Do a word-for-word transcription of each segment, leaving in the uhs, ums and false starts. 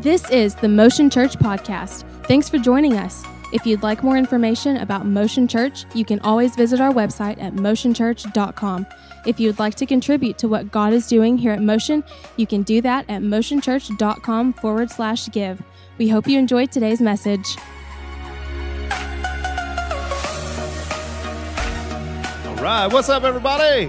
This is the Motion Church Podcast. Thanks for joining us. If you'd like more information about Motion Church, you can always visit our website at motion church dot com. If you'd like to contribute to what God is doing here at Motion, you can do that at motion church dot com forward slash give. We hope you enjoyed today's message. All right, what's up, everybody?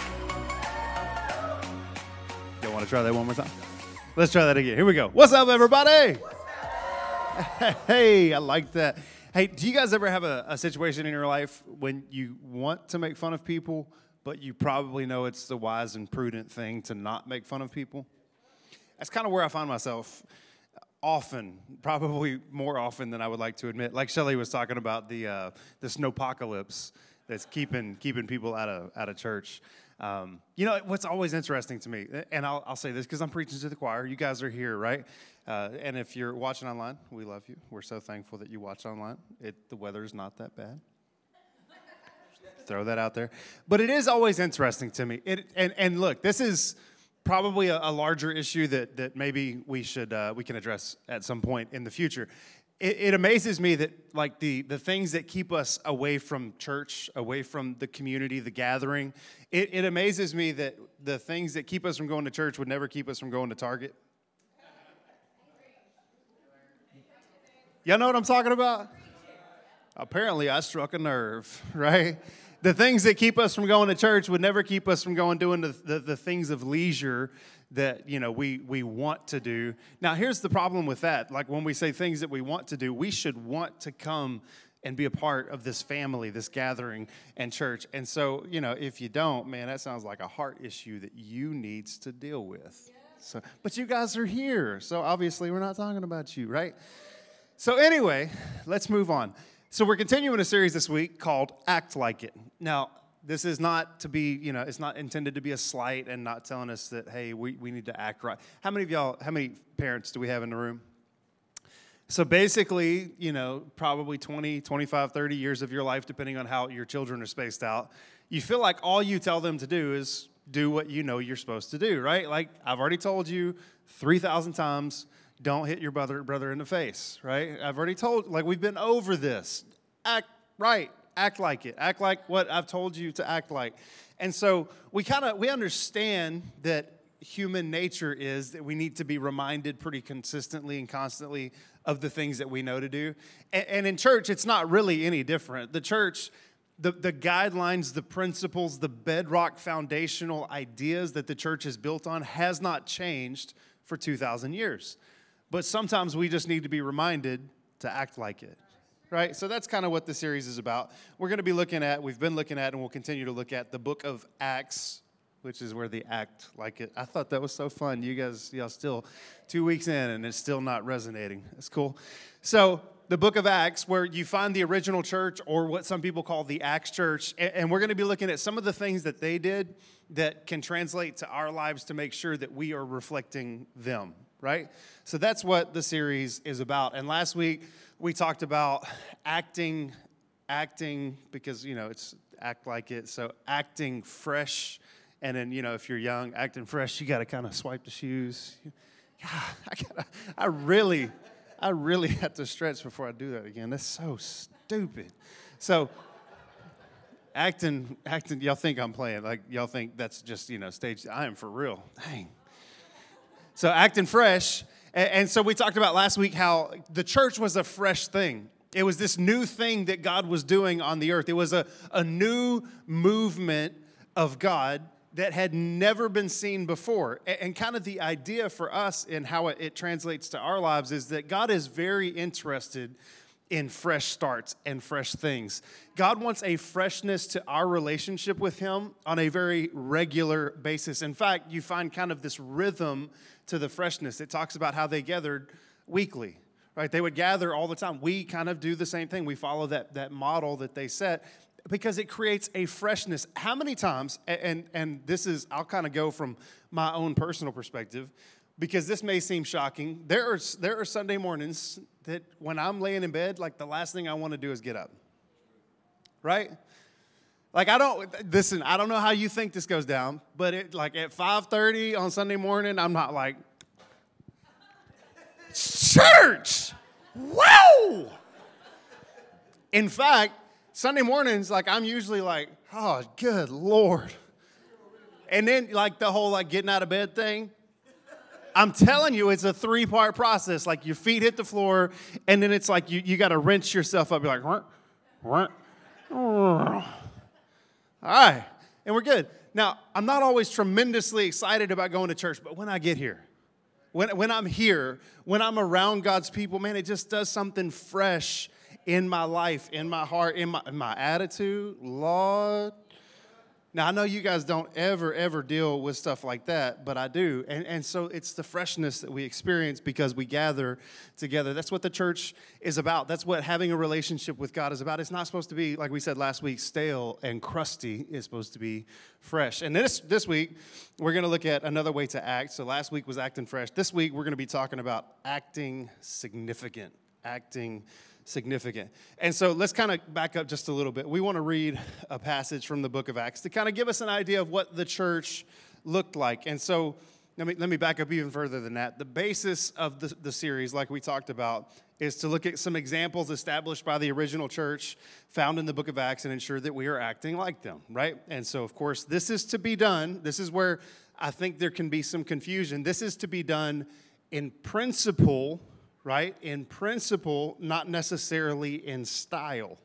You want to try that one more time? Let's try that again. Here we go. What's up, everybody? Hey, I like that. Hey, do you guys ever have a, a situation in your life when you want to make fun of people, but you probably know it's the wise and prudent thing to not make fun of people? That's kind of where I find myself often, probably more often than I would like to admit. Like Shelly was talking about the uh, the snowpocalypse that's keeping keeping people out of out of church. Um, you know, what's always interesting to me, and I'll, I'll say this because I'm preaching to the choir. You guys are here, right? Uh, and if you're watching online, we love you. We're so thankful that you watch online. It, the weather's not that bad. Throw that out there. But it is always interesting to me. It, and, and look, this is probably a, a larger issue that, that maybe we should uh, we can address at some point in the future. It, it amazes me that like the, the things that keep us away from church, away from the community, the gathering, it, it amazes me that the things that keep us from going to church would never keep us from going to Target. Y'all know what I'm talking about? Apparently, I struck a nerve, right? The things that keep us from going to church would never keep us from going doing the, the, the things of leisure that, you know, we, we want to do. Now, here's the problem with that. Like when we say things that we want to do, we should want to come and be a part of this family, this gathering and church. And so, you know, if you don't, man, that sounds like a heart issue that you needs to deal with. So, but you guys are here, so obviously we're not talking about you, right? So anyway, let's move on. So we're continuing a series this week called Act Like It. Now, this is not to be, you know, it's not intended to be a slight and not telling us that, hey, we, we need to act right. How many of y'all, how many parents do we have in the room? So basically, you know, probably twenty, twenty-five, thirty years of your life, depending on how your children are spaced out, you feel like all you tell them to do is do what you know you're supposed to do, right? Like I've already told you three thousand times, don't hit your brother brother in the face, right? I've already told, like we've been over this. Act right. Act like it. Act like what I've told you to act like. And so we kind of, we understand that human nature is that we need to be reminded pretty consistently and constantly of the things that we know to do. And, and in church, it's not really any different. The church, the, the guidelines, the principles, the bedrock foundational ideas that the church is built on has not changed for two thousand years. But sometimes we just need to be reminded to act like it. Right? So that's kind of what the series is about. We're going to be looking at, we've been looking at, and we'll continue to look at the book of Acts, which is where they act like it. I thought that was so fun. You guys, y'all still two weeks in, and it's still not resonating. That's cool. So the book of Acts, where you find the original church, or what some people call the Acts church, and we're going to be looking at some of the things that they did that can translate to our lives to make sure that we are reflecting them, right? So that's what the series is about. And last week, we talked about acting, acting, because, you know, it's act like it. So acting fresh. And then, you know, if you're young, acting fresh, you got to kind of swipe the shoes. God, I, gotta, I really, I really have to stretch before I do that again. That's so stupid. So acting, acting, y'all think I'm playing. Like, y'all think that's just, you know, stage. I am for real. Dang. So acting fresh. And so we talked about last week how the church was a fresh thing. It was this new thing that God was doing on the earth. It was a, a new movement of God that had never been seen before. And kind of the idea for us and how it, it translates to our lives is that God is very interested in fresh starts and fresh things. God wants a freshness to our relationship with Him on a very regular basis. In fact, you find kind of this rhythm to the freshness. It talks about how they gathered weekly, right? They would gather all the time. We kind of do the same thing. We follow that, that model that they set because it creates a freshness. How many times, and, and this is, I'll kind of go from my own personal perspective, because this may seem shocking. There are, there are Sunday mornings that when I'm laying in bed, like the last thing I want to do is get up, right? Like, I don't, listen, I don't know how you think this goes down, but it, like at five thirty on Sunday morning, I'm not like, church. Wow. In fact, Sunday mornings, like I'm usually like, oh, good Lord. And then like the whole like getting out of bed thing. I'm telling you, it's a three-part process. Like your feet hit the floor, and then it's like you, you got to wrench yourself up. You're like, Wah, wah, all right, and we're good. Now, I'm not always tremendously excited about going to church, but when I get here, when, when I'm here, when I'm around God's people, man, it just does something fresh in my life, in my heart, in my, in my attitude. Lord. Now, I know you guys don't ever, ever deal with stuff like that, but I do. And, and so it's the freshness that we experience because we gather together. That's what the church is about. That's what having a relationship with God is about. It's not supposed to be, like we said last week, stale and crusty. It's supposed to be fresh. And this, this week, we're going to look at another way to act. So last week was acting fresh. This week, we're going to be talking about acting significant. Acting significant. And so let's kind of back up just a little bit. We want to read a passage from the book of Acts to kind of give us an idea of what the church looked like. And so let me let me back up even further than that. The basis of the, the series, like we talked about, is to look at some examples established by the original church found in the book of Acts and ensure that we are acting like them, right? And so, of course, this is to be done. This is where I think there can be some confusion. This is to be done in principle, right? In principle, not necessarily in style.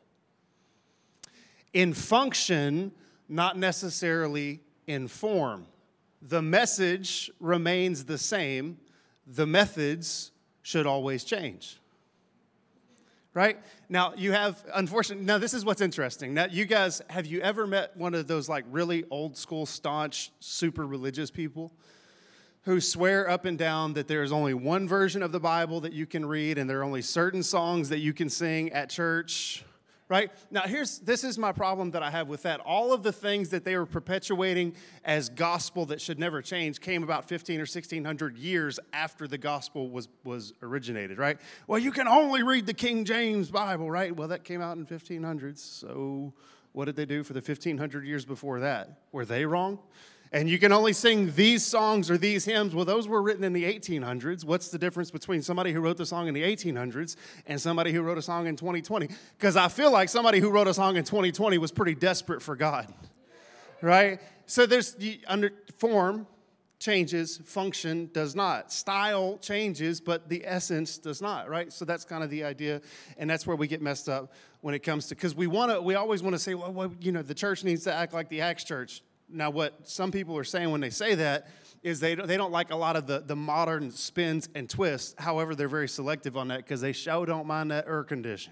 In function, not necessarily in form. The message remains the same. The methods should always change. Right? Now, you have, unfortunately, now this is what's interesting. Now, you guys, have you ever met one of those like really old school, staunch, super religious people who swear up and down that there is only one version of the Bible that you can read and there are only certain songs that you can sing at church, right? Now, here's this is my problem that I have with that. All of the things that they were perpetuating as gospel that should never change came about fifteen or sixteen hundred years after the gospel was, was originated, right? Well, you can only read the King James Bible, right? Well, that came out in fifteen hundreds, so what did they do for the fifteen hundred years before that? Were they wrong? And you can only sing these songs or these hymns. Well, those were written in the eighteen hundreds. What's the difference between somebody who wrote the song in the eighteen hundreds and somebody who wrote a song in twenty twenty? Because I feel like somebody who wrote a song in twenty twenty was pretty desperate for God, right? So there's the under form changes, function does not. Style changes, but the essence does not, right? So that's kind of the idea, and that's where we get messed up when it comes to, because we want to, we always want to say, well, well, you know, the church needs to act like the Acts church. Now, what some people are saying when they say that is they don't, they don't like a lot of the, the modern spins and twists. However, they're very selective on that because they sure don't mind that air condition.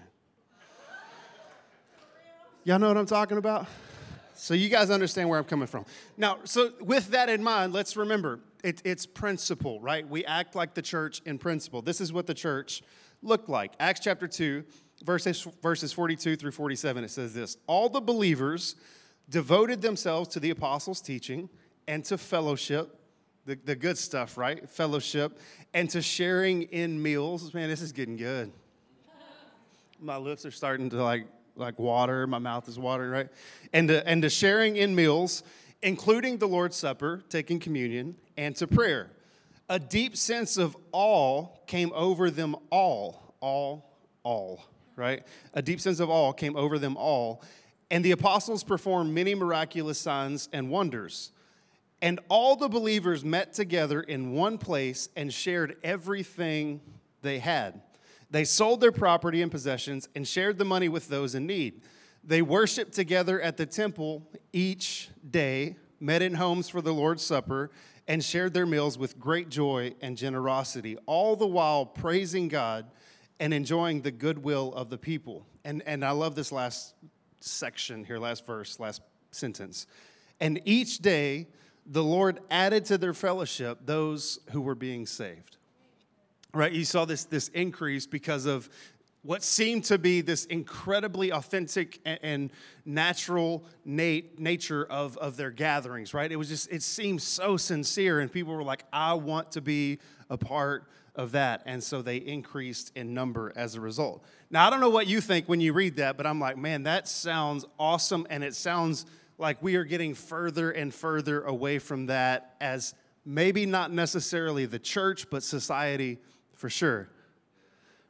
Y'all know what I'm talking about? So you guys understand where I'm coming from. Now, so with that in mind, let's remember, it, it's principle, right? We act like the church in principle. This is what the church looked like. Acts chapter two, verses, verses forty-two through forty-seven, it says this: all the believers devoted themselves to the apostles' teaching and to fellowship, the, the good stuff, right? Fellowship, and to sharing in meals. Man, this is getting good. My lips are starting to like, like water. My mouth is watering, right? And to, and to sharing in meals, including the Lord's Supper, taking communion, and to prayer. A deep sense of awe came over them all. All, all, right? A deep sense of awe came over them all. And the apostles performed many miraculous signs and wonders. And all the believers met together in one place and shared everything they had. They sold their property and possessions and shared the money with those in need. They worshiped together at the temple each day, met in homes for the Lord's Supper, and shared their meals with great joy and generosity, all the while praising God and enjoying the goodwill of the people. And, and I love this last section here, last verse, last sentence. And each day the Lord added to their fellowship those who were being saved. Right? You saw this, this increase because of what seemed to be this incredibly authentic and, and natural nat- nature of, of their gatherings, right? It was just, it seemed so sincere, and people were like, I want to be a part of that. And so they increased in number as a result. Now, I don't know what you think when you read that, but I'm like, man, that sounds awesome. And it sounds like we are getting further and further away from that as maybe not necessarily the church, but society for sure.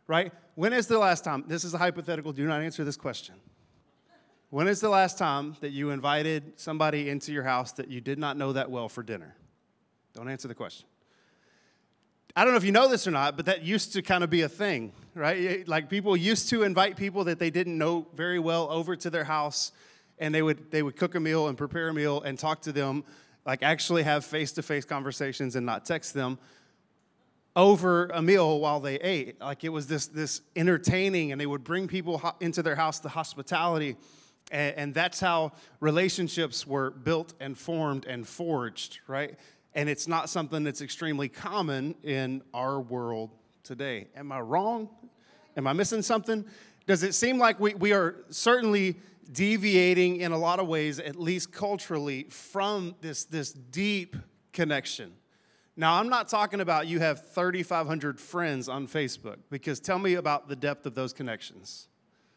right? When is the last time, this is a hypothetical, do not answer this question. When is the last time that you invited somebody into your house that you did not know that well for dinner? Don't answer the question. I don't know if you know this or not, but that used to kind of be a thing, right? Like people used to invite people that they didn't know very well over to their house, and they would they would cook a meal and prepare a meal and talk to them, like actually have face-to-face conversations and not text them over a meal while they ate. Like it was this this entertaining, and they would bring people ho- into their house, the hospitality, and, and that's how relationships were built and formed and forged, right? And it's not something that's extremely common in our world today. Am I wrong? Am I missing something? Does it seem like we, we are certainly deviating in a lot of ways, at least culturally, from this, this deep connection? Now, I'm not talking about you have thirty-five hundred friends on Facebook, because tell me about the depth of those connections.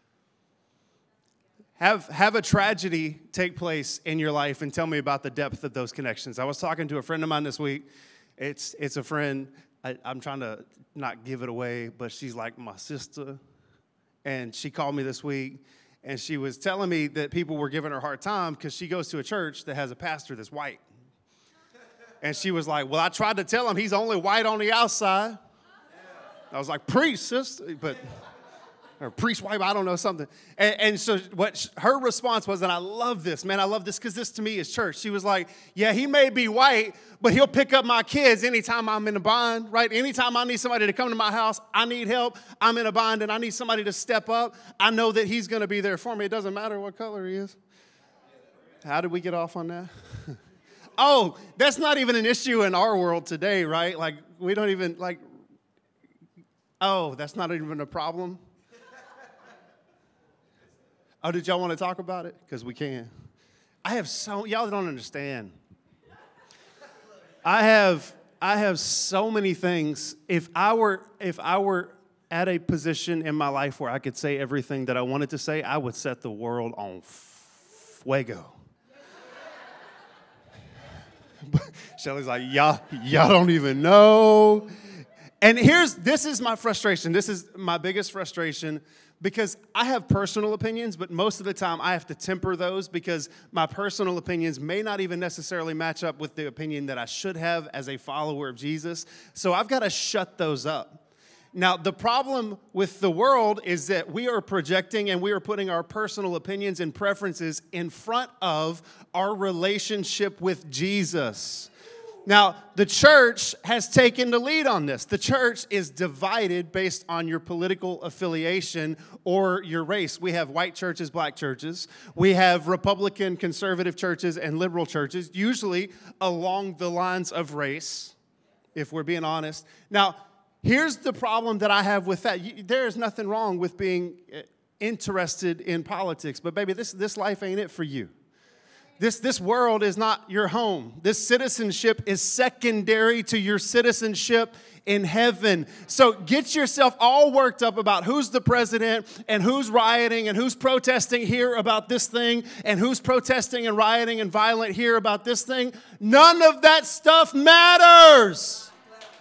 Have, have a tragedy take place in your life and tell me about the depth of those connections. I was talking to a friend of mine this week. It's, it's a friend. I, I'm trying to not give it away, but she's like my sister. And she called me this week, and she was telling me that people were giving her a hard time because she goes to a church that has a pastor that's white. And she was like, well, I tried to tell him he's only white on the outside. I was like, priest, sister, but... or priest wife, I don't know, something. And, and so what sh- her response was, and I love this, man, I love this because this to me is church. She was like, yeah, he may be white, but he'll pick up my kids anytime I'm in a bind, right? Anytime I need somebody to come to my house, I need help, I'm in a bind, and I need somebody to step up. I know that he's going to be there for me. It doesn't matter what color he is. How did we get off on that? Oh, that's not even an issue in our world today, right? Like, we don't even, like, oh, that's not even a problem. Oh, did y'all want to talk about it? Because we can. I have so, y'all don't understand. I have, I have so many things. If I were, if I were at a position in my life where I could say everything that I wanted to say, I would set the world on fuego. Shelly's like, y'all, y'all don't even know. And here's, this is my frustration. This is my biggest frustration, because I have personal opinions, but most of the time I have to temper those because my personal opinions may not even necessarily match up with the opinion that I should have as a follower of Jesus. So I've got to shut those up. Now, the problem with the world is that we are projecting and we are putting our personal opinions and preferences in front of our relationship with Jesus. Now, the church has taken the lead on this. The church is divided based on your political affiliation or your race. We have white churches, black churches. We have Republican, conservative churches, and liberal churches, usually along the lines of race, if we're being honest. Now, here's the problem that I have with that. There is nothing wrong with being interested in politics, but baby, this, this life ain't it for you. This, this world is not your home. This citizenship is secondary to your citizenship in heaven. So get yourself all worked up about who's the president and who's rioting and who's protesting here about this thing and who's protesting and rioting and violent here about this thing. None of that stuff matters.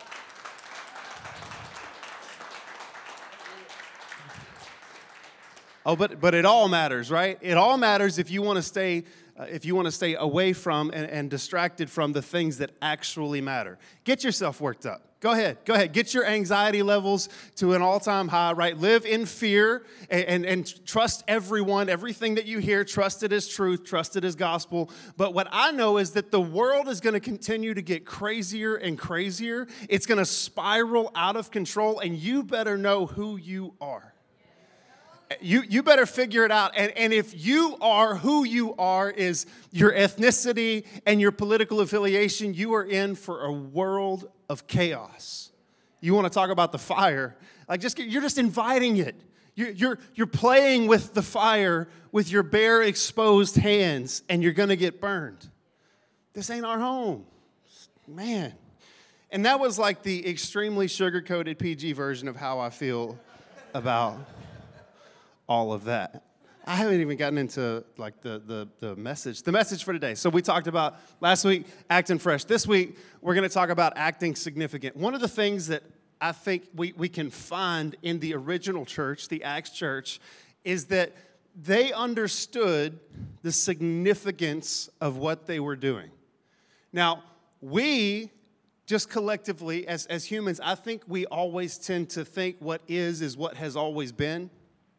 Oh, but, but it all matters, right? It all matters if you want to stay Uh, if you want to stay away from and, and distracted from the things that actually matter. Get yourself worked up. Go ahead. Go ahead. Get your anxiety levels to an all-time high, right? Live in fear and, and, and trust everyone. Everything that you hear, trust it as truth, trust it as gospel. But what I know is that the world is going to continue to get crazier and crazier. It's going to spiral out of control, and you better know who you are. You you better figure it out. And, and if you are who you are is your ethnicity and your political affiliation, you are in for a world of chaos. You want to talk about the fire? Like just you're just inviting it. You're, you're, you're playing with the fire with your bare exposed hands, and you're going to get burned. This ain't our home. Man. And that was like the extremely sugar-coated P G version of how I feel about all of that. I haven't even gotten into like the, the the message, the message for today. So we talked about last week, acting fresh. This week, we're going to talk about acting significant. One of the things that I think we, we can find in the original church, the Acts church, is that they understood the significance of what they were doing. Now, we just collectively, as, as humans, I think we always tend to think what is is what has always been.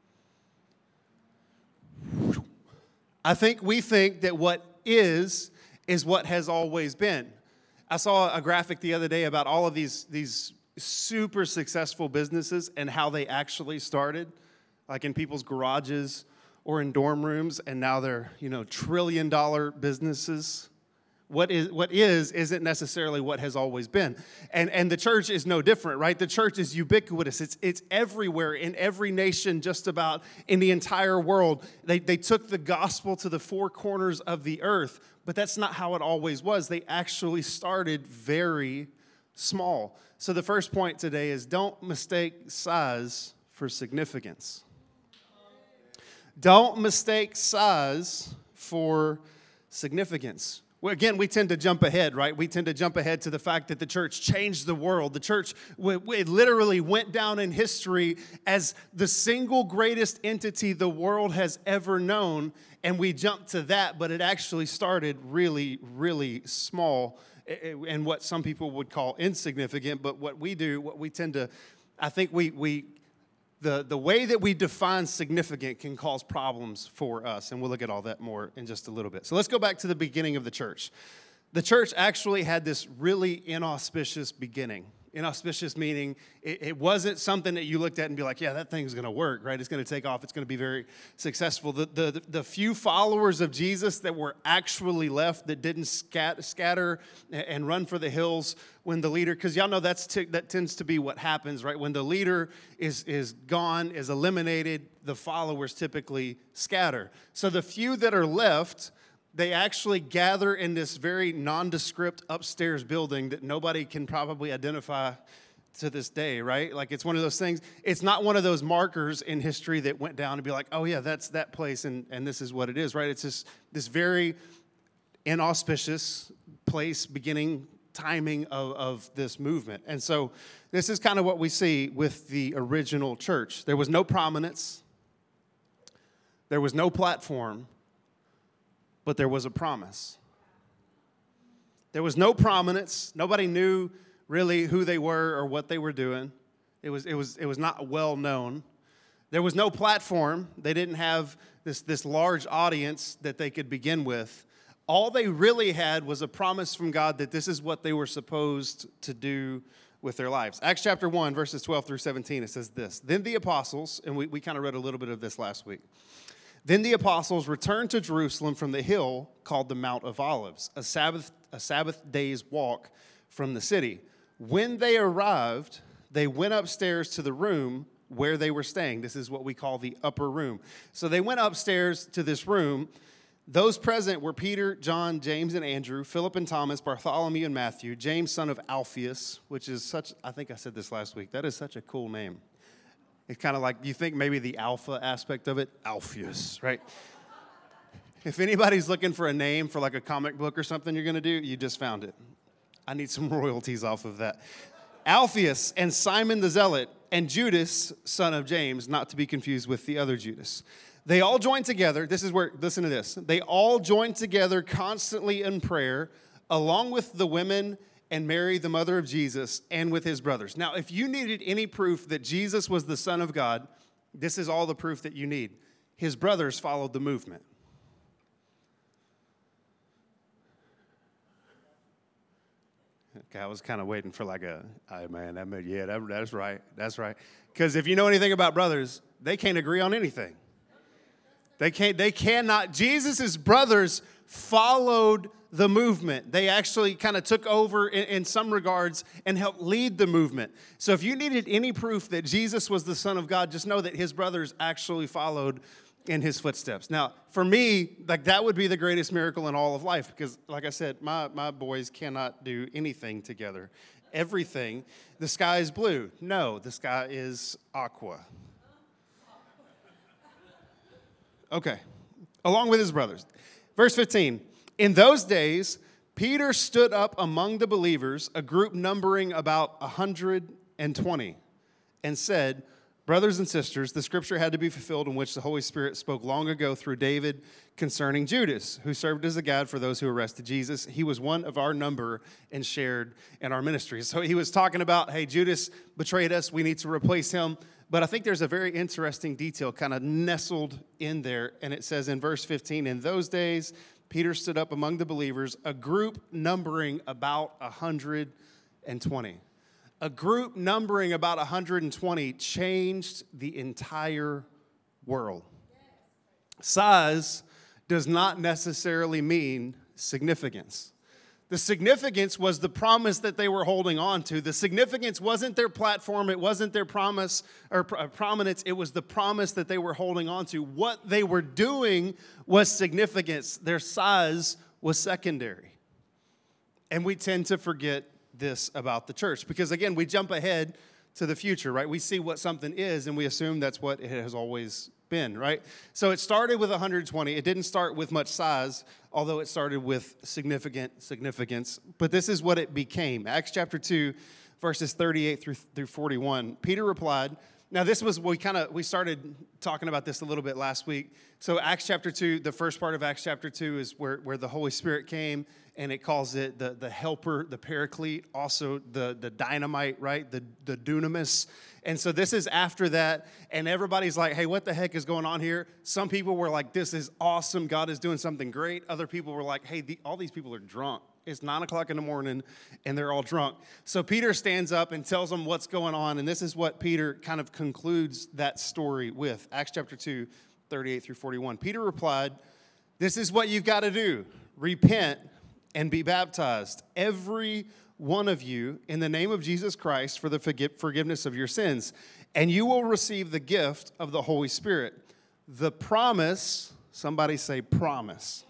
I think we think that what is is what has always been. I saw a graphic the other day about all of these, these super successful businesses and how they actually started, like in people's garages or in dorm rooms, and now they're, you know, trillion dollar businesses. What is what is isn't necessarily what has always been. And and the church is no different, right? The church is ubiquitous. It's it's everywhere in every nation, just about in the entire world. They they took the gospel to the four corners of the earth, but that's not how it always was. They actually started very small. So the first point today is don't mistake size for significance. Don't mistake size for significance. Well, again, we tend to jump ahead, right? We tend to jump ahead to the fact that the church changed the world. The church it literally went down in history as the single greatest entity the world has ever known, and we jump to that, but it actually started really, really small and what some people would call insignificant, but what we do, what we tend to, I think we we the, the way that we define significant can cause problems for us, and we'll look at all that more in just a little bit. So let's go back to the beginning of the church. The church actually had this really inauspicious beginning. Inauspicious meaning it, it wasn't something that you looked at and be like, yeah, that thing's going to work, right? It's going to take off. It's going to be very successful. The, the, the few followers of Jesus that were actually left that didn't scat, scatter and run for the hills when the leader, because y'all know that's t- that tends to be what happens, right? When the leader is, is gone, is eliminated, the followers typically scatter. So the few that are left, they actually gather in this very nondescript upstairs building that nobody can probably identify to this day, right? Like it's one of those things. It's not one of those markers in history that went down and be like, oh yeah, that's that place and, and this is what it is, right? It's this, this very inauspicious place, beginning, timing of, of this movement. And so this is kind of what we see with the original church. There was no prominence. There was no platform. But there was a promise. There was no prominence. Nobody knew really who they were or what they were doing. It was, it was, it was not well known. There was no platform. They didn't have this, this large audience that they could begin with. All they really had was a promise from God that this is what they were supposed to do with their lives. Acts chapter one, verses twelve through seventeen, it says this. Then the apostles, and we, we kind of read a little bit of this last week. Then the apostles returned to Jerusalem from the hill called the Mount of Olives, a Sabbath, a Sabbath day's walk from the city. When they arrived, they went upstairs to the room where they were staying. This is what we call the upper room. So they went upstairs to this room. Those present were Peter, John, James, and Andrew, Philip and Thomas, Bartholomew and Matthew, James, son of Alphaeus, which is such, I think I said this last week, that is such a cool name. It's kind of like, you think maybe the alpha aspect of it, Alphaeus, right? If anybody's looking for a name for like a comic book or something you're going to do, you just found it. I need some royalties off of that. Alphaeus and Simon the Zealot and Judas, son of James, not to be confused with the other Judas. They all joined together. This is where, listen to this. They all joined together constantly in prayer, along with the women and Mary, the mother of Jesus, and with his brothers. Now, if you needed any proof that Jesus was the Son of God, this is all the proof that you need. His brothers followed the movement. Okay, I was kind of waiting for like a, oh man, that made, yeah, that, that's right, that's right. Because if you know anything about brothers, they can't agree on anything. They can't, they cannot, Jesus' brothers followed the movement. They actually kind of took over in, in some regards and helped lead the movement. So if you needed any proof that Jesus was the Son of God, just know that his brothers actually followed in his footsteps. Now, for me, like that would be the greatest miracle in all of life because, like I said, my, my boys cannot do anything together. Everything. The sky is blue. No, the sky is aqua. Okay. Along with his brothers. Verse fifteen. In those days, Peter stood up among the believers, a group numbering about one hundred and twenty, and said, brothers and sisters, the scripture had to be fulfilled in which the Holy Spirit spoke long ago through David concerning Judas, who served as a guide for those who arrested Jesus. He was one of our number and shared in our ministry. So he was talking about, hey, Judas betrayed us. We need to replace him. But I think there's a very interesting detail kind of nestled in there. And it says in verse fifteen, in those days, Peter stood up among the believers, a group numbering about one hundred twenty. A group numbering about one hundred twenty changed the entire world. Size does not necessarily mean significance. The significance was the promise that they were holding on to. The significance wasn't their platform. It wasn't their promise or prominence. It was the promise that they were holding on to. What they were doing was significance. Their size was secondary. And we tend to forget this about the church because, again, we jump ahead to the future, right? We see what something is and we assume that's what it has always been, right? So it started with one hundred twenty. It didn't start with much size, although it started with significant significance. But this is what it became. Acts chapter two, verses thirty-eight through, through forty-one. Peter replied, now this was, we kind of, we started talking about this a little bit last week. So Acts chapter two, the first part of Acts chapter two is where, where the Holy Spirit came, and it calls it the, the helper, the paraclete, also the, the dynamite, right? The, the dunamis. And so this is after that, and everybody's like, hey, what the heck is going on here? Some people were like, this is awesome. God is doing something great. Other people were like, hey, the, all these people are drunk. It's nine o'clock in the morning, and they're all drunk. So Peter stands up and tells them what's going on, and this is what Peter kind of concludes that story with. Acts chapter two, thirty-eight through forty-one. Peter replied, this is what you've got to do. Repent and be baptized, every one of you, in the name of Jesus Christ for the forgiveness of your sins, and you will receive the gift of the Holy Spirit. The promise, somebody say promise.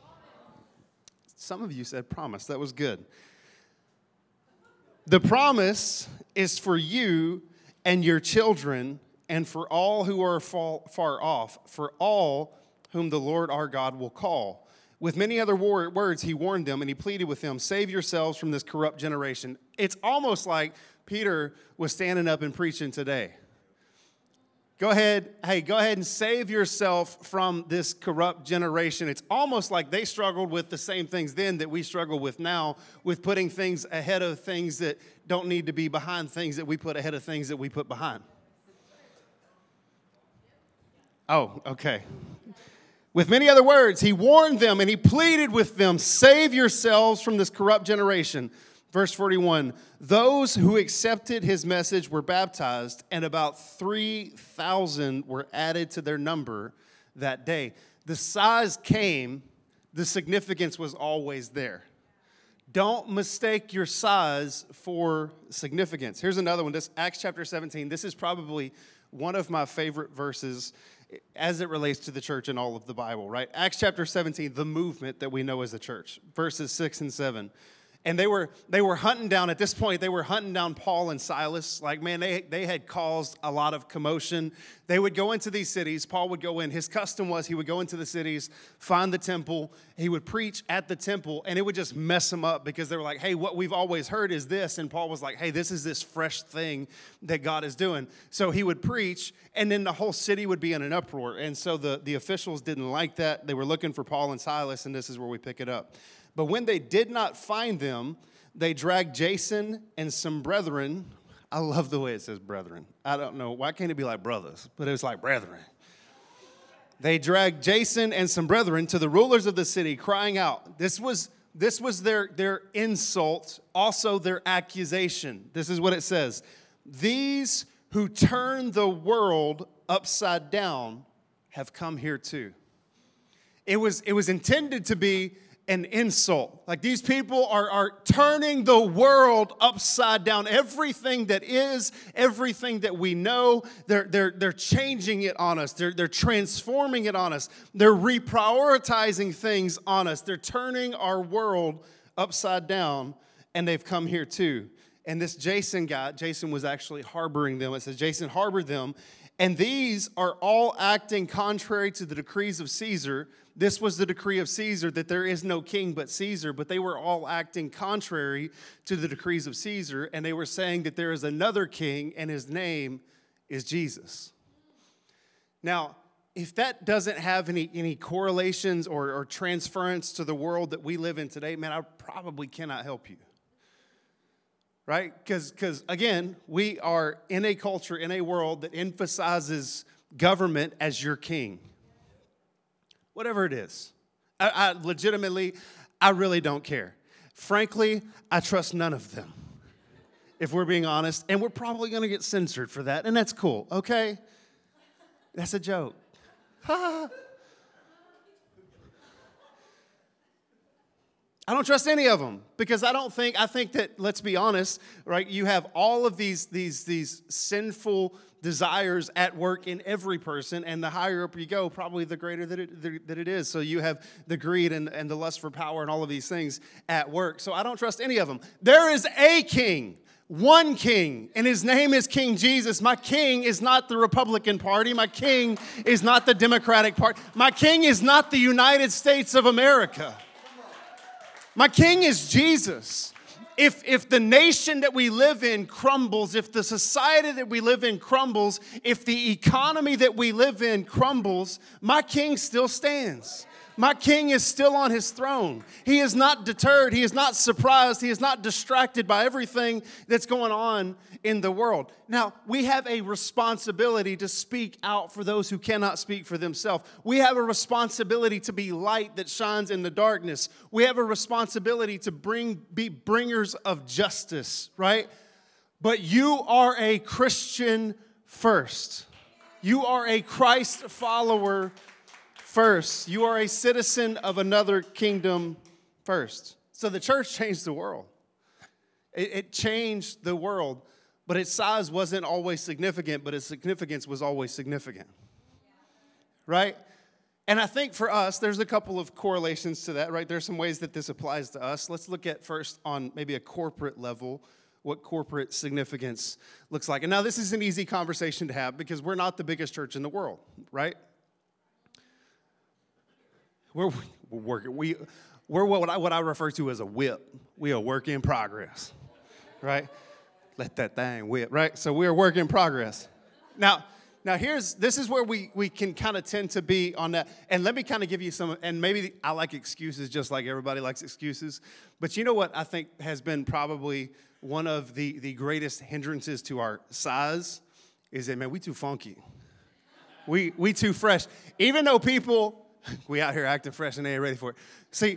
Some of you said promise. That was good. The promise is for you and your children and for all who are far off, for all whom the Lord our God will call. With many other words, he warned them and he pleaded with them, save yourselves from this corrupt generation. It's almost like Peter was standing up and preaching today. Go ahead, hey, go ahead and save yourself from this corrupt generation. It's almost like they struggled with the same things then that we struggle with now, with putting things ahead of things that don't need to be behind things that we put ahead of things that we put behind. Oh, okay. With many other words, he warned them and he pleaded with them, save yourselves from this corrupt generation. Verse forty-one, those who accepted his message were baptized, and about three thousand were added to their number that day. The size came, the significance was always there. Don't mistake your size for significance. Here's another one, this Acts chapter seventeen. This is probably one of my favorite verses as it relates to the church in all of the Bible, right? Acts chapter seventeen, the movement that we know as the church, verses six and seven. And they were they were hunting down, at this point, they were hunting down Paul and Silas. Like, man, they, they had caused a lot of commotion. They would go into these cities. Paul would go in. His custom was he would go into the cities, find the temple. He would preach at the temple, and it would just mess them up because they were like, hey, what we've always heard is this. And Paul was like, hey, this is this fresh thing that God is doing. So he would preach, and then the whole city would be in an uproar. And so the, the officials didn't like that. They were looking for Paul and Silas, and this is where we pick it up. But when they did not find them, they dragged Jason and some brethren. I love the way it says brethren. I don't know. Why can't it be like brothers? But it was like brethren. They dragged Jason and some brethren to the rulers of the city, crying out. This was, this was their, their insult, also their accusation. This is what it says. These who turn the world upside down have come here too. It was, it was intended to be an insult. Like, these people are, are turning the world upside down. Everything that is, everything that we know, they're, they're, they're changing it on us. They're, they're transforming it on us. They're reprioritizing things on us. They're turning our world upside down, and they've come here too. And this Jason guy, Jason was actually harboring them. It says Jason harbored them. And these are all acting contrary to the decrees of Caesar. This was the decree of Caesar, that there is no king but Caesar. But they were all acting contrary to the decrees of Caesar. And they were saying that there is another king, and his name is Jesus. Now, if that doesn't have any, any correlations or, or transference to the world that we live in today, man, I probably cannot help you. Right? Because, because again, we are in a culture, in a world that emphasizes government as your king. Whatever it is. I, I legitimately, I really don't care. Frankly, I trust none of them, if we're being honest. And we're probably going to get censored for that, and that's cool, okay? That's a joke. Ha! I don't trust any of them because I don't think, I think that, let's be honest, right? You have all of these, these, these sinful desires at work in every person, and the higher up you go, probably the greater that it, that it is. So you have the greed and, and the lust for power and all of these things at work. So I don't trust any of them. There is a king, one king, and his name is King Jesus. My king is not the Republican Party. My king is not the Democratic Party. My king is not the United States of America. My king is Jesus. If, if the nation that we live in crumbles, if the society that we live in crumbles, if the economy that we live in crumbles, my king still stands. My king is still on his throne. He is not deterred. He is not surprised. He is not distracted by everything that's going on in the world. Now, we have a responsibility to speak out for those who cannot speak for themselves. We have a responsibility to be light that shines in the darkness. We have a responsibility to bring be bringers of justice, right? But you are a Christian first. You are a Christ follower first. You are a citizen of another kingdom first. So the church changed the world. It, it changed the world, but its size wasn't always significant, but its significance was always significant. Right? And I think for us, there's a couple of correlations to that, right? There's some ways that this applies to us. Let's look at first on maybe a corporate level, what corporate significance looks like. And now this is an easy conversation to have because we're not the biggest church in the world, right? We're, we're working. We, we're what I, what I refer to as a whip. We are work in progress, right? Let that thing whip, right? So we're a work in progress. Now, now here's this is where we we can kind of tend to be on that. And let me kind of give you some. And maybe I like excuses, just like everybody likes excuses. But you know what I think has been probably one of the the greatest hindrances to our size is that, man, we too funky. We we too fresh. Even though people. We out here acting fresh and they ain't ready for it. See,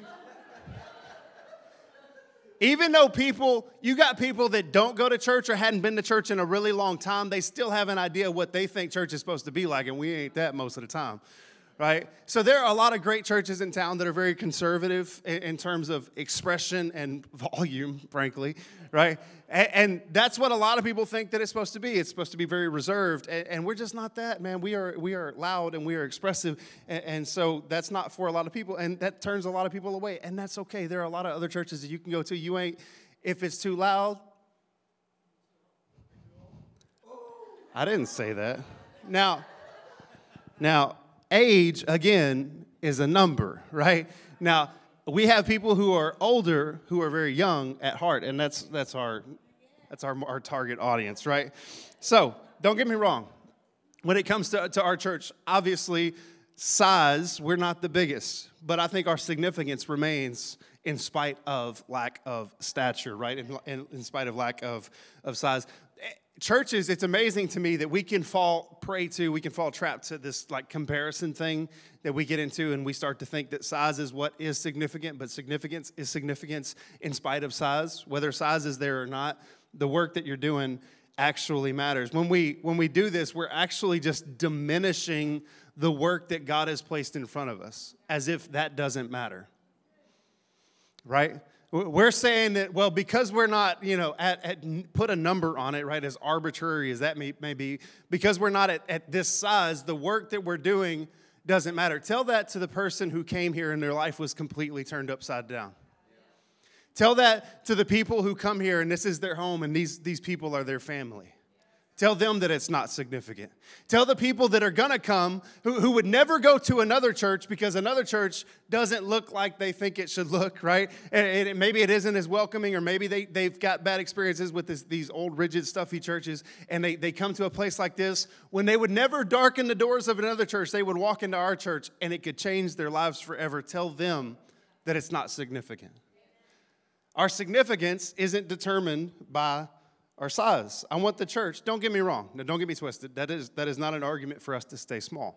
even though people, you got people that don't go to church or hadn't been to church in a really long time, they still have an idea what they think church is supposed to be like, and we ain't that most of the time, right? So there are a lot of great churches in town that are very conservative in, in terms of expression and volume, frankly, right? And, and that's what a lot of people think that it's supposed to be. It's supposed to be very reserved, and, and we're just not that, man. We are we are loud and we are expressive, and, and so that's not for a lot of people, and that turns a lot of people away, and that's okay. There are a lot of other churches that you can go to. You ain't, if it's too loud. I didn't say that. Now, now. Age, again, is a number, right? Now, we have people who are older who are very young at heart, and that's that's our that's our, our target audience, right? So, don't get me wrong. When it comes to, to our church, obviously, size, we're not the biggest, but I think our significance remains in spite of lack of stature, right? In, in, in spite of lack of, of size. Churches, it's amazing to me that we can fall prey to, we can fall trapped to this like comparison thing that we get into, and we start to think that size is what is significant, but significance is significance in spite of size. Whether size is there or not, the work that you're doing actually matters. When we when we do this, we're actually just diminishing the work that God has placed in front of us, as if that doesn't matter, right? We're saying that, well, because we're not, you know, at, at put a number on it, right, as arbitrary as that may, may be, because we're not at, at this size, the work that we're doing doesn't matter. Tell that to the person who came here and their life was completely turned upside down. Tell that to the people who come here and this is their home and these, these people are their family. Tell them that it's not significant. Tell the people that are going to come who, who would never go to another church because another church doesn't look like they think it should look, right? And, and maybe it isn't as welcoming, or maybe they, they've got bad experiences with this, these old, rigid, stuffy churches, and they, they come to a place like this when they would never darken the doors of another church. They would walk into our church, and it could change their lives forever. Tell them that it's not significant. Our significance isn't determined by our size. I want the church, don't get me wrong, now don't get me twisted, that is, that is not an argument for us to stay small.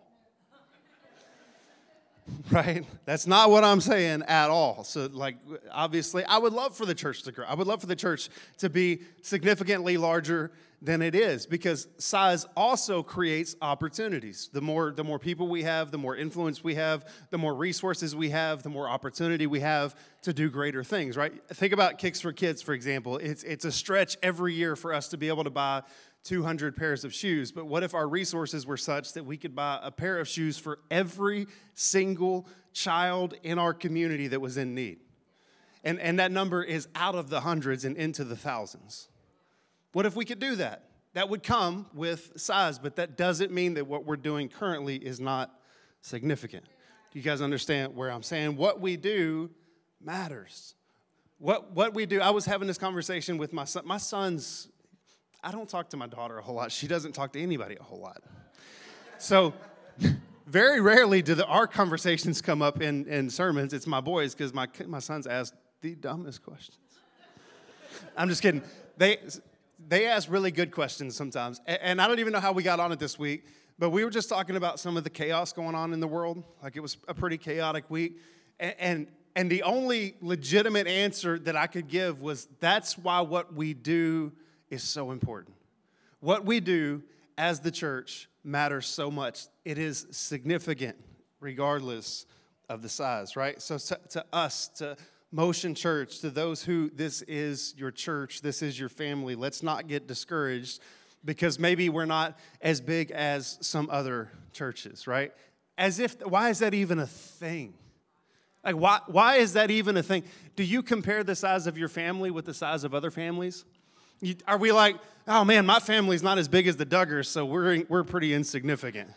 Right? That's not what I'm saying at all. So, like, obviously, I would love for the church to grow. I would love for the church to be significantly larger than it is, because size also creates opportunities. The more, the more people we have, the more influence we have, the more resources we have, the more opportunity we have to do greater things, right? Think about Kicks for Kids, for example. It's, it's a stretch every year for us to be able to buy two hundred pairs of shoes. But what if our resources were such that we could buy a pair of shoes for every single child in our community that was in need? And, and that number is out of the hundreds and into the thousands. What if we could do that? That would come with size, but that doesn't mean that what we're doing currently is not significant. Do you guys understand where I'm saying? What we do matters. What, what we do, I was having this conversation with my son. My son's, I don't talk to my daughter a whole lot. She doesn't talk to anybody a whole lot. So very rarely do the, our conversations come up in, in sermons. It's my boys, because my, my son's asked the dumbest questions. I'm just kidding. They... They ask really good questions sometimes, and I don't even know how we got on it this week, but we were just talking about some of the chaos going on in the world. Like, it was a pretty chaotic week, and and, and the only legitimate answer that I could give was, that's why what we do is so important. What we do as the church matters so much. It is significant regardless of the size, right? So to, to us, to Motion Church, to those who this is your church, this is your family, let's not get discouraged because maybe we're not as big as some other churches, right? As if, why is that even a thing? Like, why, why is that even a thing? Do you compare the size of your family with the size of other families? You, are we like, oh man, my family's not as big as the Duggars, so we're, we're pretty insignificant?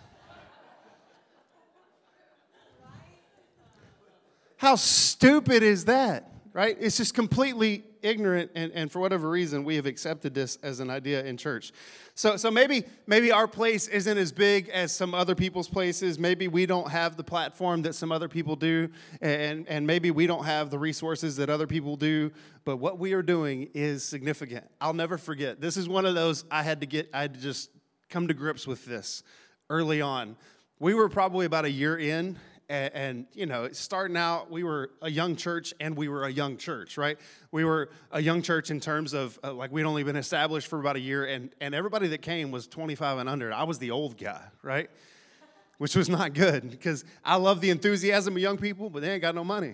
How stupid is that, right? It's just completely ignorant, and, and for whatever reason, we have accepted this as an idea in church. So so maybe maybe our place isn't as big as some other people's places. Maybe we don't have the platform that some other people do, and, and maybe we don't have the resources that other people do, but what we are doing is significant. I'll never forget. This is one of those I had to get, I had to just come to grips with this early on. We were probably about a year in, And, and, you know, starting out, we were a young church, and we were a young church, right? We were a young church in terms of, uh, like, we'd only been established for about a year, and, and everybody that came was twenty-five and under. I was the old guy, right? Which was not good, because I love the enthusiasm of young people, but they ain't got no money.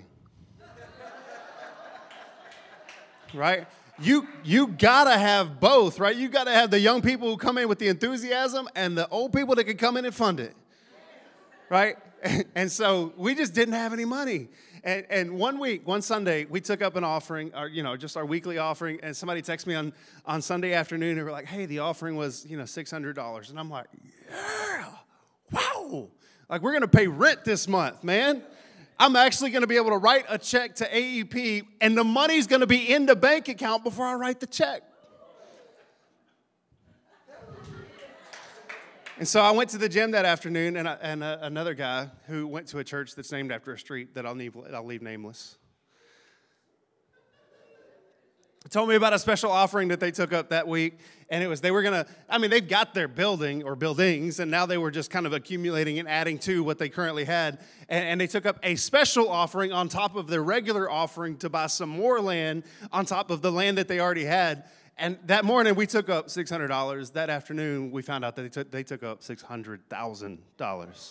Right? You you gotta have both, right? You gotta have the young people who come in with the enthusiasm and the old people that can come in and fund it, right? And so we just didn't have any money. And, and one week, one Sunday, we took up an offering, or, you know, just our weekly offering. And somebody texted me on, on Sunday afternoon, and they were like, hey, the offering was, you know, six hundred dollars. And I'm like, yeah, wow. Like, we're going to pay rent this month, man. I'm actually going to be able to write a check to A E P, and the money's going to be in the bank account before I write the check. And so I went to the gym that afternoon, and, I, and uh, another guy who went to a church that's named after a street that I'll leave, I'll leave nameless told me about a special offering that they took up that week, and it was they were going to, I mean, they've got their building or buildings, and now they were just kind of accumulating and adding to what they currently had, and, and they took up a special offering on top of their regular offering to buy some more land on top of the land that they already had. And that morning, we took up six hundred dollars. That afternoon, we found out that they took, they took up six hundred thousand dollars.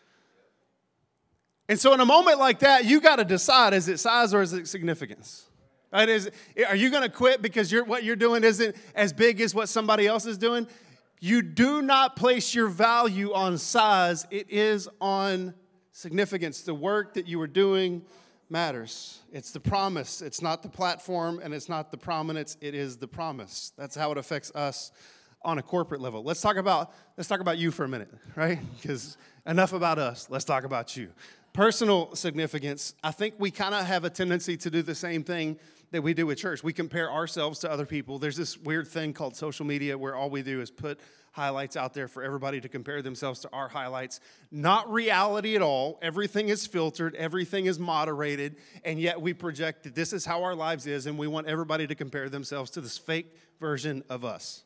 And so in a moment like that, you got to decide, is it size or is it significance? Right? Is, are you going to quit because you're, what you're doing isn't as big as what somebody else is doing? You do not place your value on size. It is on significance. The work that you are doing matters. It's the promise. It's not the platform, and it's not the prominence. It is the promise. That's how it affects us on a corporate level. Let's talk about let's talk about you for a minute, right? Because enough about us. Let's talk about you. Personal significance. I think we kind of have a tendency to do the same thing that we do with church. We compare ourselves to other people. There's this weird thing called social media where all we do is put highlights out there for everybody to compare themselves to our highlights. Not reality at all. Everything is filtered. Everything is moderated. And yet we project that this is how our lives is, and we want everybody to compare themselves to this fake version of us.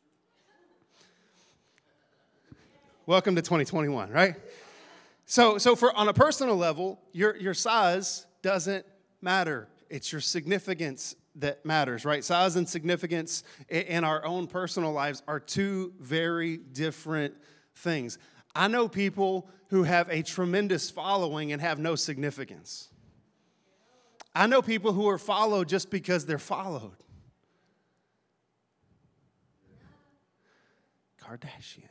Welcome to twenty twenty-one, right? So, so for on a personal level, your, your size doesn't matter. It's your significance that matters, right? Size and significance in our own personal lives are two very different things. I know people who have a tremendous following and have no significance. I know people who are followed just because they're followed. Kardashian.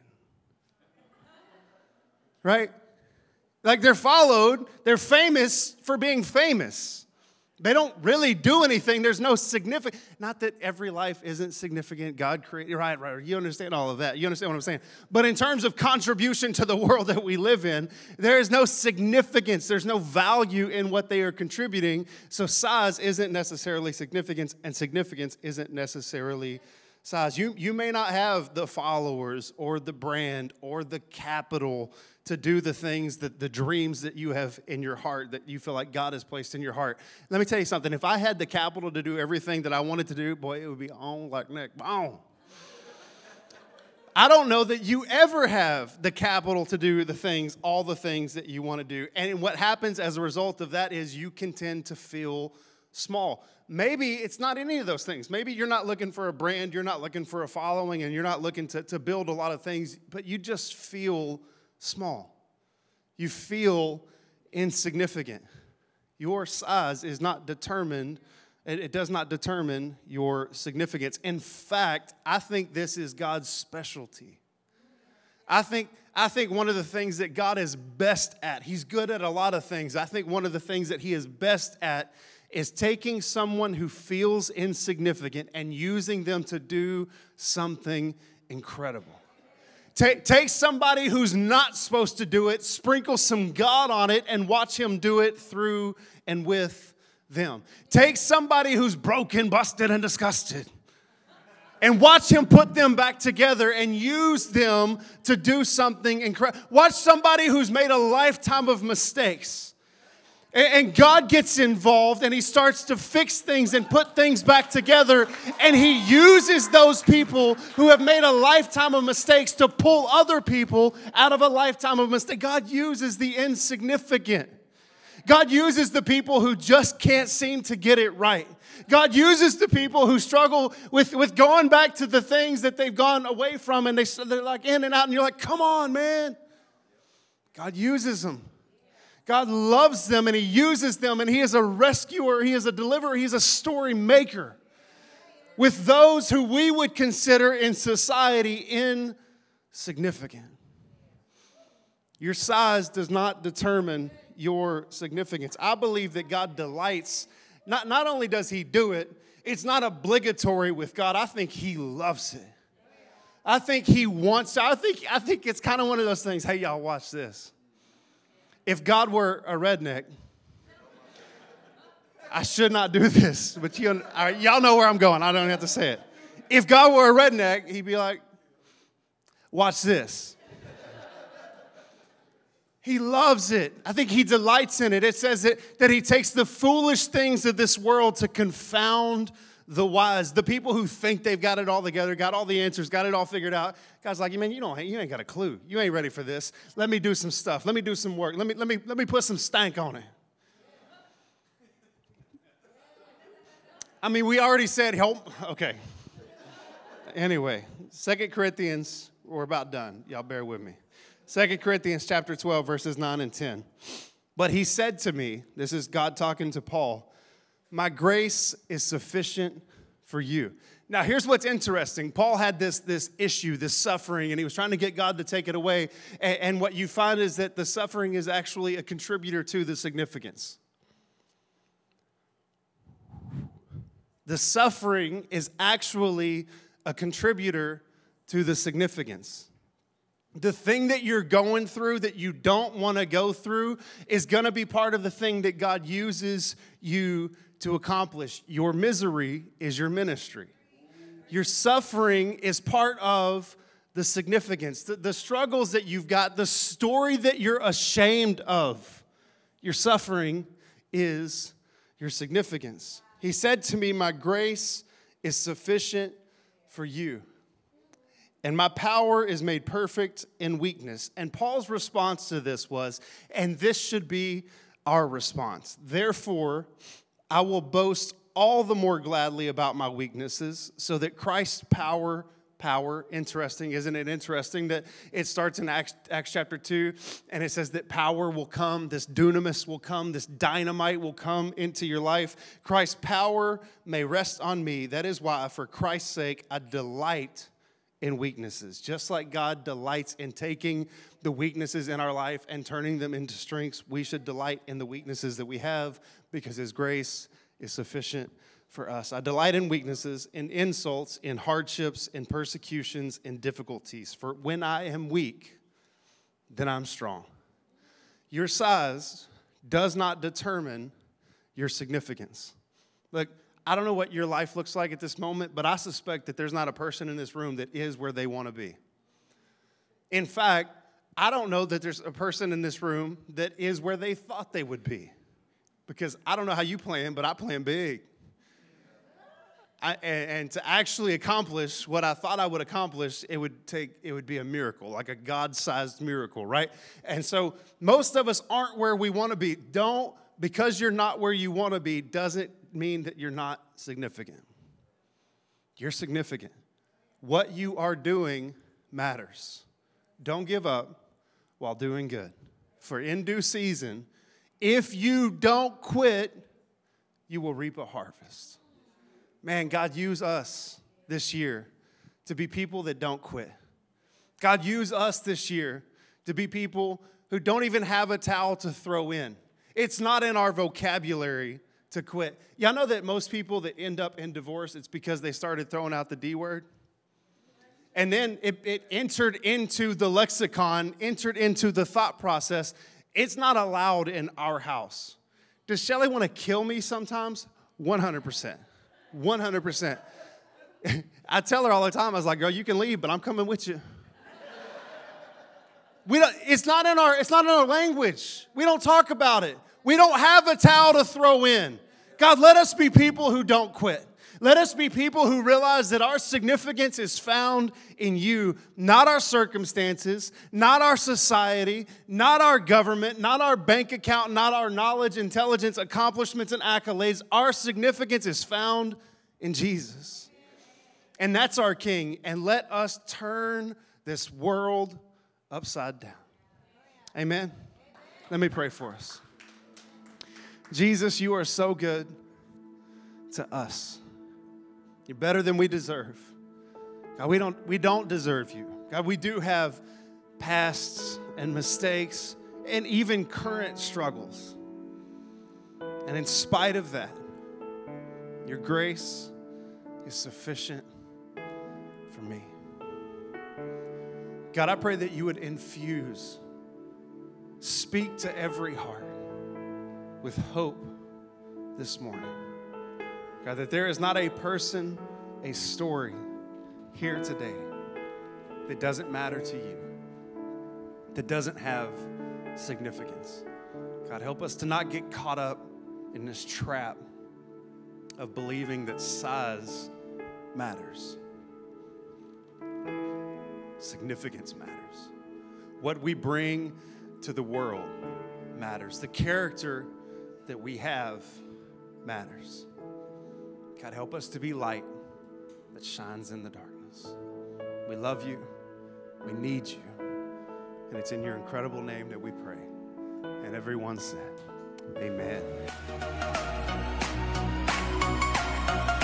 Right? Like they're followed, they're famous for being famous. They don't really do anything. There's no significant, not that every life isn't significant. God created, right, right. You understand all of that. You understand what I'm saying? But in terms of contribution to the world that we live in, there is no significance. There's no value in what they are contributing. So size isn't necessarily significance, and significance isn't necessarily size. You, you may not have the followers or the brand or the capital to do the things, that the dreams that you have in your heart, that you feel like God has placed in your heart. Let me tell you something. If I had the capital to do everything that I wanted to do, boy, it would be on like neck. Boom. I don't know that you ever have the capital to do the things, all the things that you want to do. And what happens as a result of that is you can tend to feel small. Maybe it's not any of those things. Maybe you're not looking for a brand, you're not looking for a following, and you're not looking to, to build a lot of things, but you just feel small. You feel insignificant. Your size is not determined, it, it does not determine your significance. In fact, I think this is God's specialty. I think I think one of the things that God is best at, He's good at a lot of things. I think one of the things that He is best at is taking someone who feels insignificant and using them to do something incredible. Take, take somebody who's not supposed to do it, sprinkle some God on it, and watch Him do it through and with them. Take somebody who's broken, busted, and disgusted, and watch Him put them back together and use them to do something incredible. Watch somebody who's made a lifetime of mistakes, and God gets involved, and He starts to fix things and put things back together. And He uses those people who have made a lifetime of mistakes to pull other people out of a lifetime of mistakes. God uses the insignificant. God uses the people who just can't seem to get it right. God uses the people who struggle with, with going back to the things that they've gone away from, and they, they're like in and out, and you're like, come on, man. God uses them. God loves them, and He uses them, and He is a rescuer, He is a deliverer, He's a story maker with those who we would consider in society insignificant. Your size does not determine your significance. I believe that God delights, not, not only does He do it, it's not obligatory with God. I think He loves it. I think He wants to. I think, I think it's kind of one of those things, hey, y'all, watch this. If God were a redneck, I should not do this, but you, all right, y'all know where I'm going. I don't have to say it. If God were a redneck, He'd be like, watch this. He loves it. I think He delights in it. It says that, that He takes the foolish things of this world to confound the wise. The people who think they've got it all together, got all the answers, got it all figured out. God's like, man, you don't, you ain't got a clue. You ain't ready for this. Let me do some stuff. Let me do some work. Let me, let me, let me put some stank on it. I mean, we already said help. Okay. Anyway, Second Corinthians, we're about done. Y'all bear with me. Second Corinthians chapter twelve, verses nine and ten. But He said to me, this is God talking to Paul, my grace is sufficient for you. Now, here's what's interesting. Paul had this, this issue, this suffering, and he was trying to get God to take it away. And, and what you find is that the suffering is actually a contributor to the significance. The suffering is actually a contributor to the significance. The thing that you're going through that you don't want to go through is going to be part of the thing that God uses you to accomplish. Your misery is your ministry. Your suffering is part of the significance. The, the struggles that you've got, the story that you're ashamed of, your suffering is your significance. He said to me, my grace is sufficient for you, and my power is made perfect in weakness. And Paul's response to this was, and this should be our response. Therefore, I will boast all the more gladly about my weaknesses, so that Christ's power, power, interesting, isn't it interesting that it starts in Acts, Acts chapter two, and it says that power will come, this dunamis will come, this dynamite will come into your life. Christ's power may rest on me. That is why, for Christ's sake, I delight in weaknesses. Just like God delights in taking the weaknesses in our life and turning them into strengths, we should delight in the weaknesses that we have, because His grace is sufficient for us. I delight in weaknesses, in insults, in hardships, in persecutions, in difficulties. For when I am weak, then I'm strong. Your size does not determine your significance. Look, I don't know what your life looks like at this moment, but I suspect that there's not a person in this room that is where they want to be. In fact, I don't know that there's a person in this room that is where they thought they would be. Because I don't know how you plan, but I plan big. I, and, and to actually accomplish what I thought I would accomplish, it would take, it would be a miracle, like a God-sized miracle, right? And so most of us aren't where we want to be. Don't, because you're not where you want to be, doesn't mean that you're not significant. You're significant. What you are doing matters. Don't give up while doing good. For in due season, if you don't quit, you will reap a harvest. Man, God, use us this year to be people that don't quit. God, use us this year to be people who don't even have a towel to throw in. It's not in our vocabulary to quit. Y'all know that most people that end up in divorce, it's because they started throwing out the D word? And then it, it entered into the lexicon, entered into the thought process. It's not allowed in our house. Does Shelly want to kill me sometimes? one hundred percent. one hundred percent. I tell her all the time, I was like, girl, you can leave, but I'm coming with you. We don't, it's not in our, it's not in our language. We don't talk about it. We don't have a towel to throw in. God, let us be people who don't quit. Let us be people who realize that our significance is found in you, not our circumstances, not our society, not our government, not our bank account, not our knowledge, intelligence, accomplishments, and accolades. Our significance is found in Jesus. And that's our King. And let us turn this world upside down. Amen. Let me pray for us. Jesus, you are so good to us. You're better than we deserve. God, we don't, we don't deserve you. God, we do have pasts and mistakes and even current struggles. And in spite of that, your grace is sufficient for me. God, I pray that you would infuse, speak to every heart with hope this morning. God, that there is not a person, a story here today that doesn't matter to you, that doesn't have significance. God, help us to not get caught up in this trap of believing that size matters. Significance matters. What we bring to the world matters. The character that we have matters. God, help us to be light that shines in the darkness. We love you. We need you. And it's in your incredible name that we pray. And everyone said, amen.